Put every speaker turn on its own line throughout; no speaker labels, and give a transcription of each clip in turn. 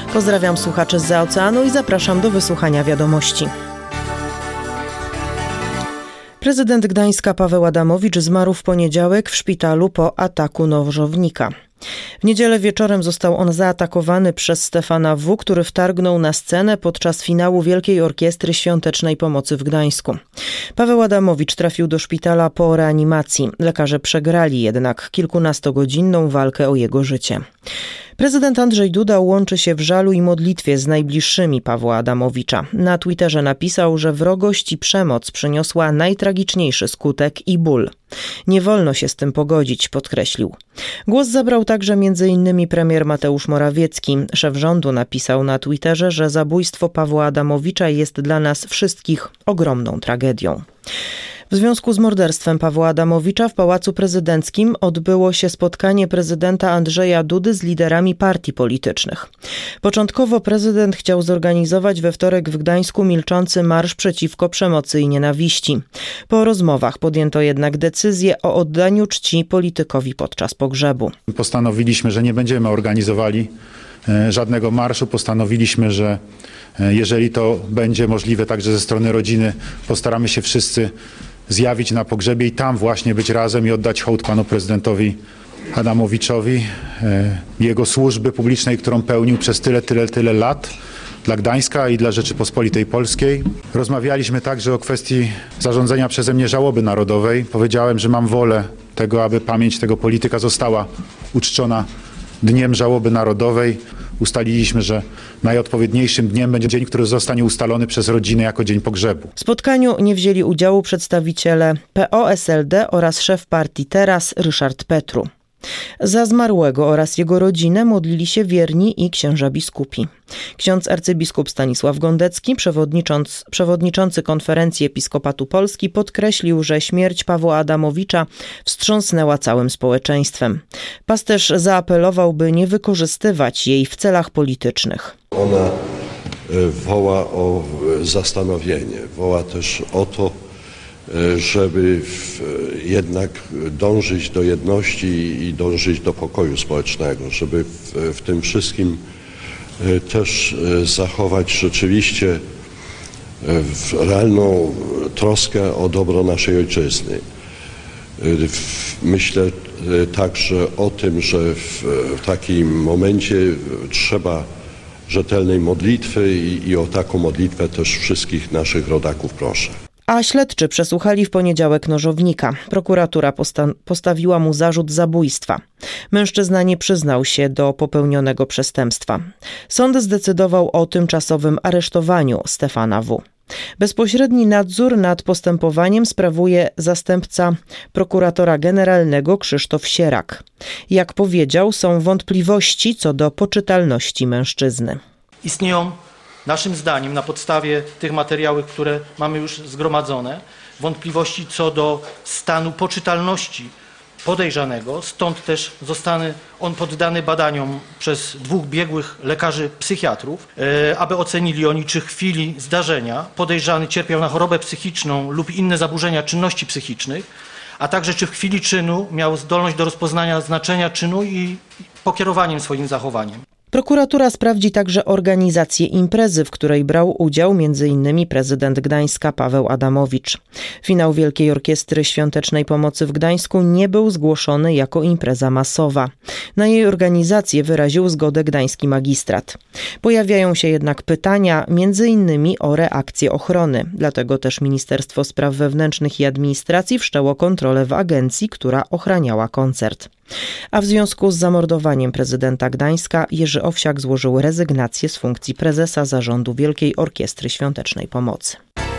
Pozdrawiam słuchaczy zza oceanu i zapraszam do wysłuchania wiadomości. Prezydent Gdańska Paweł Adamowicz zmarł w poniedziałek w szpitalu po ataku nożownika. W niedzielę wieczorem został on zaatakowany przez Stefana W., który wtargnął na scenę podczas finału Wielkiej Orkiestry Świątecznej Pomocy w Gdańsku. Paweł Adamowicz trafił do szpitala po reanimacji. Lekarze przegrali jednak kilkunastogodzinną walkę o jego życie. Prezydent Andrzej Duda łączy się w żalu i modlitwie z najbliższymi Pawła Adamowicza. Na Twitterze napisał, że wrogość i przemoc przyniosła najtragiczniejszy skutek i ból. Nie wolno się z tym pogodzić, podkreślił. Głos zabrał także m.in. premier Mateusz Morawiecki. Szef rządu napisał na Twitterze, że zabójstwo Pawła Adamowicza jest dla nas wszystkich ogromną tragedią. W związku z morderstwem Pawła Adamowicza w Pałacu Prezydenckim odbyło się spotkanie prezydenta Andrzeja Dudy z liderami partii politycznych. Początkowo prezydent chciał zorganizować we wtorek w Gdańsku milczący marsz przeciwko przemocy i nienawiści. Po rozmowach podjęto jednak decyzję o oddaniu czci politykowi podczas pogrzebu.
Postanowiliśmy, że nie będziemy organizowali żadnego marszu. Postanowiliśmy, że jeżeli to będzie możliwe także ze strony rodziny, postaramy się wszyscy zjawić na pogrzebie i tam właśnie być razem i oddać hołd panu prezydentowi Adamowiczowi, jego służby publicznej, którą pełnił przez tyle lat dla Gdańska i dla Rzeczypospolitej Polskiej. Rozmawialiśmy także o kwestii zarządzenia przeze mnie żałoby narodowej. Powiedziałem, że mam wolę tego, aby pamięć tego polityka została uczczona Dniem Żałoby Narodowej. Ustaliliśmy, że najodpowiedniejszym dniem będzie dzień, który zostanie ustalony przez rodzinę jako dzień pogrzebu.
W spotkaniu nie wzięli udziału przedstawiciele PO, SLD oraz szef partii Teraz Ryszard Petru. Za zmarłego oraz jego rodzinę modlili się wierni i księża biskupi. Ksiądz arcybiskup Stanisław Gondecki, przewodniczący Konferencji Episkopatu Polski, podkreślił, że śmierć Pawła Adamowicza wstrząsnęła całym społeczeństwem. Pasterz zaapelował, by nie wykorzystywać jej w celach politycznych.
Ona woła o zastanowienie, woła też o to, żeby jednak dążyć do jedności i dążyć do pokoju społecznego, żeby w tym wszystkim też zachować rzeczywiście realną troskę o dobro naszej ojczyzny. Myślę także o tym, że w takim momencie trzeba rzetelnej modlitwy i o taką modlitwę też wszystkich naszych rodaków proszę.
A śledczy przesłuchali w poniedziałek nożownika. Prokuratura postawiła mu zarzut zabójstwa. Mężczyzna nie przyznał się do popełnionego przestępstwa. Sąd zdecydował o tymczasowym aresztowaniu Stefana W. Bezpośredni nadzór nad postępowaniem sprawuje zastępca prokuratora generalnego Krzysztof Sierak. Jak powiedział, są wątpliwości co do poczytalności mężczyzny.
Istnieją naszym zdaniem, na podstawie tych materiałów, które mamy już zgromadzone, wątpliwości co do stanu poczytalności podejrzanego, stąd też zostanie on poddany badaniom przez 2 biegłych lekarzy psychiatrów, aby ocenili oni, czy w chwili zdarzenia podejrzany cierpiał na chorobę psychiczną lub inne zaburzenia czynności psychicznych, a także czy w chwili czynu miał zdolność do rozpoznania znaczenia czynu i pokierowaniem swoim zachowaniem.
Prokuratura sprawdzi także organizację imprezy, w której brał udział m.in. prezydent Gdańska Paweł Adamowicz. Finał Wielkiej Orkiestry Świątecznej Pomocy w Gdańsku nie był zgłoszony jako impreza masowa. Na jej organizację wyraził zgodę gdański magistrat. Pojawiają się jednak pytania m.in. o reakcję ochrony. Dlatego też Ministerstwo Spraw Wewnętrznych i Administracji wszczęło kontrolę w agencji, która ochraniała koncert. A w związku z zamordowaniem prezydenta Gdańska Jerzy Owsiak złożył rezygnację z funkcji prezesa zarządu Wielkiej Orkiestry Świątecznej Pomocy.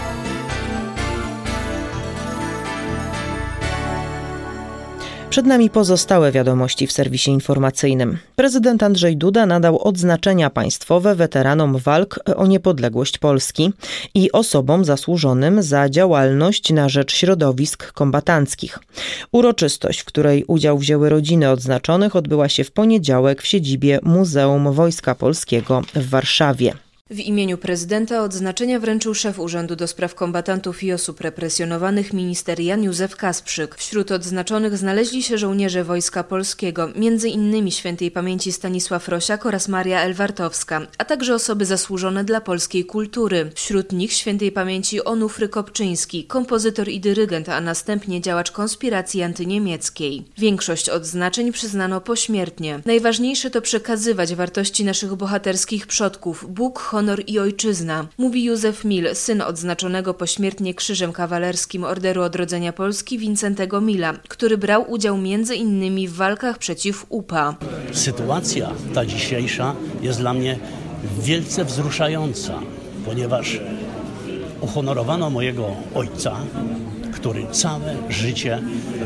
Przed nami pozostałe wiadomości w serwisie informacyjnym. Prezydent Andrzej Duda nadał odznaczenia państwowe weteranom walk o niepodległość Polski i osobom zasłużonym za działalność na rzecz środowisk kombatanckich. Uroczystość, w której udział wzięły rodziny odznaczonych, odbyła się w poniedziałek w siedzibie Muzeum Wojska Polskiego w Warszawie.
W imieniu prezydenta odznaczenia wręczył szef Urzędu do Spraw Kombatantów i Osób Represjonowanych minister Jan Józef Kasprzyk. Wśród odznaczonych znaleźli się żołnierze Wojska Polskiego, m.in. świętej pamięci Stanisław Rosiak oraz Maria Elwartowska, a także osoby zasłużone dla polskiej kultury. Wśród nich świętej pamięci Onufry Kopczyński, kompozytor i dyrygent, a następnie działacz konspiracji antyniemieckiej. Większość odznaczeń przyznano pośmiertnie. Najważniejsze to przekazywać wartości naszych bohaterskich przodków, Bóg, honor i ojczyzna, mówi Józef Mil, syn odznaczonego pośmiertnie Krzyżem Kawalerskim Orderu Odrodzenia Polski Wincentego Mila, który brał udział m.in. w walkach przeciw UPA.
Sytuacja ta dzisiejsza jest dla mnie wielce wzruszająca, ponieważ uhonorowano mojego ojca, który całe życie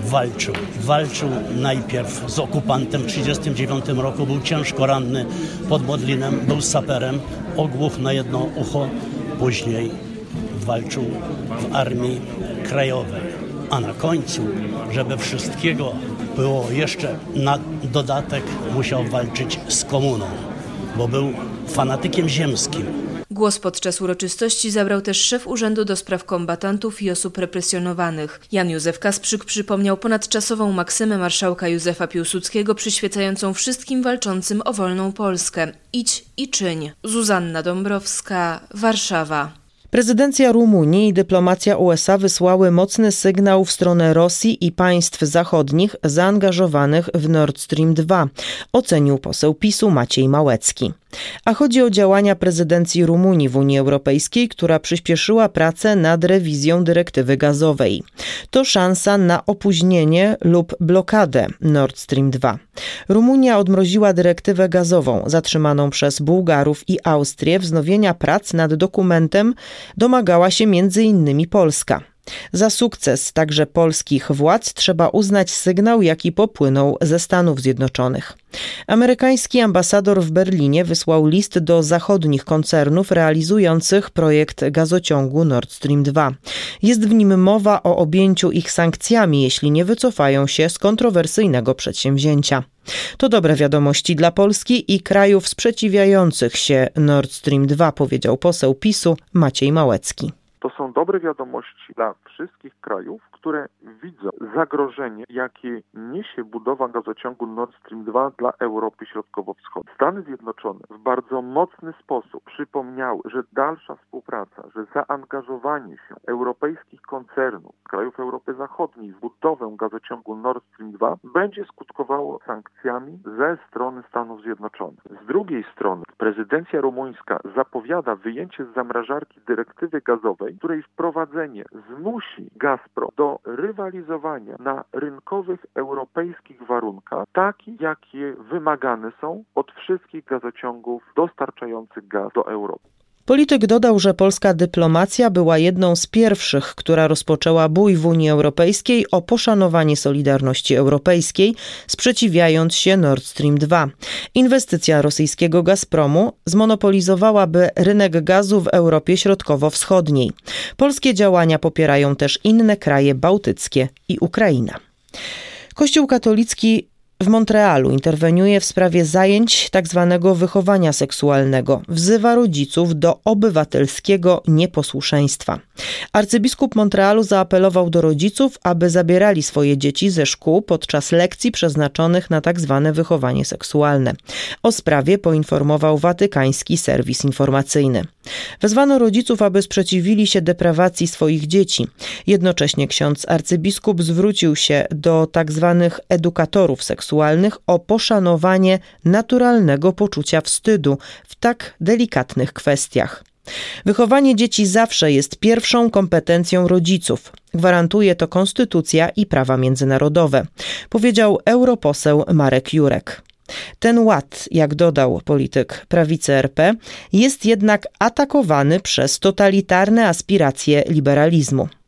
walczył najpierw z okupantem w 1939 roku, był ciężko ranny pod Modlinem, był saperem, ogłuch na jedno ucho, później walczył w Armii Krajowej, a na końcu, żeby wszystkiego było jeszcze na dodatek, musiał walczyć z komuną, bo był fanatykiem ziemskim.
Głos podczas uroczystości zabrał też szef Urzędu do Spraw Kombatantów i Osób Represjonowanych. Jan Józef Kasprzyk przypomniał ponadczasową maksymę marszałka Józefa Piłsudskiego przyświecającą wszystkim walczącym o wolną Polskę. Idź i czyń. Zuzanna Dąbrowska, Warszawa.
Prezydencja Rumunii i dyplomacja USA wysłały mocny sygnał w stronę Rosji i państw zachodnich zaangażowanych w Nord Stream 2, ocenił poseł PiS-u Maciej Małecki. A chodzi o działania prezydencji Rumunii w Unii Europejskiej, która przyspieszyła pracę nad rewizją dyrektywy gazowej. To szansa na opóźnienie lub blokadę Nord Stream 2. Rumunia odmroziła dyrektywę gazową zatrzymaną przez Bułgarów i Austrię. Wznowienia prac nad dokumentem domagała się m.in. Polska. Za sukces także polskich władz trzeba uznać sygnał, jaki popłynął ze Stanów Zjednoczonych. Amerykański ambasador w Berlinie wysłał list do zachodnich koncernów realizujących projekt gazociągu Nord Stream 2. Jest w nim mowa o objęciu ich sankcjami, jeśli nie wycofają się z kontrowersyjnego przedsięwzięcia. To dobre wiadomości dla Polski i krajów sprzeciwiających się Nord Stream 2, powiedział poseł PiS-u Maciej Małecki.
To są dobre wiadomości dla wszystkich krajów, które widzą zagrożenie, jakie niesie budowa gazociągu Nord Stream 2 dla Europy Środkowo-Wschodniej. Stany Zjednoczone w bardzo mocny sposób przypomniały, że dalsza współpraca, że zaangażowanie się europejskich koncernów, krajów Europy Zachodniej w budowę gazociągu Nord Stream 2 będzie skutkowało sankcjami ze strony Stanów Zjednoczonych. Z drugiej strony prezydencja rumuńska zapowiada wyjęcie z zamrażarki dyrektywy gazowej, której wprowadzenie zmusi Gazprom do rywalizowania na rynkowych europejskich warunkach, takich jakie wymagane są od wszystkich gazociągów dostarczających gaz do Europy.
Polityk dodał, że polska dyplomacja była jedną z pierwszych, która rozpoczęła bój w Unii Europejskiej o poszanowanie solidarności europejskiej, sprzeciwiając się Nord Stream 2. Inwestycja rosyjskiego Gazpromu zmonopolizowałaby rynek gazu w Europie Środkowo-Wschodniej. Polskie działania popierają też inne kraje bałtyckie i Ukraina. Kościół katolicki w Montrealu interweniuje w sprawie zajęć tzw. wychowania seksualnego. Wzywa rodziców do obywatelskiego nieposłuszeństwa. Arcybiskup Montrealu zaapelował do rodziców, aby zabierali swoje dzieci ze szkół podczas lekcji przeznaczonych na tzw. wychowanie seksualne. O sprawie poinformował watykański serwis informacyjny. Wezwano rodziców, aby sprzeciwili się deprawacji swoich dzieci. Jednocześnie ksiądz arcybiskup zwrócił się do tzw. edukatorów seksualnych o poszanowanie naturalnego poczucia wstydu w tak delikatnych kwestiach. Wychowanie dzieci zawsze jest pierwszą kompetencją rodziców. Gwarantuje to konstytucja i prawa międzynarodowe, powiedział europoseł Marek Jurek. Ten ład, jak dodał polityk prawicy RP, jest jednak atakowany przez totalitarne aspiracje liberalizmu.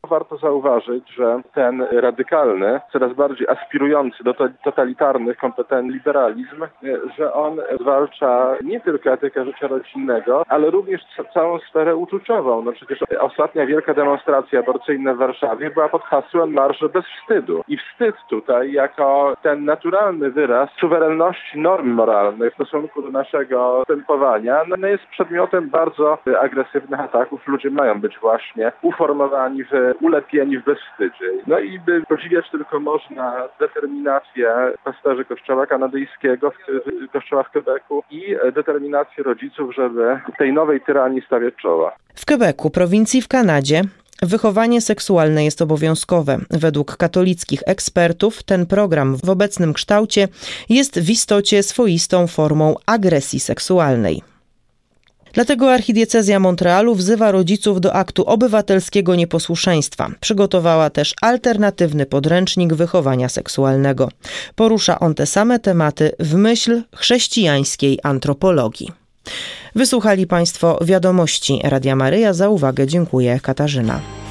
Warto zauważyć, że ten radykalny, coraz bardziej aspirujący do totalitarnych kompetencji liberalizm, że on zwalcza nie tylko etykę życia rodzinnego, ale również całą sferę uczuciową. No przecież ostatnia wielka demonstracja aborcyjna w Warszawie była pod hasłem Marsz bez wstydu. I wstyd tutaj jako ten naturalny wyraz suwerenności norm moralnych w stosunku do naszego postępowania jest przedmiotem bardzo agresywnych ataków. Ludzie mają być właśnie uformowani, ulepieni w bezwstydzie. No i podziwiać tylko można determinację pasterzy kościoła kanadyjskiego, kościoła w Quebecu i determinację rodziców, żeby tej nowej tyranii stawiać czoła.
W Quebecu, prowincji w Kanadzie, wychowanie seksualne jest obowiązkowe. Według katolickich ekspertów ten program w obecnym kształcie jest w istocie swoistą formą agresji seksualnej. Dlatego archidiecezja Montrealu wzywa rodziców do aktu obywatelskiego nieposłuszeństwa. Przygotowała też alternatywny podręcznik wychowania seksualnego. Porusza on te same tematy w myśl chrześcijańskiej antropologii. Wysłuchali Państwo wiadomości Radia Maryja. Za uwagę dziękuję, Katarzyna.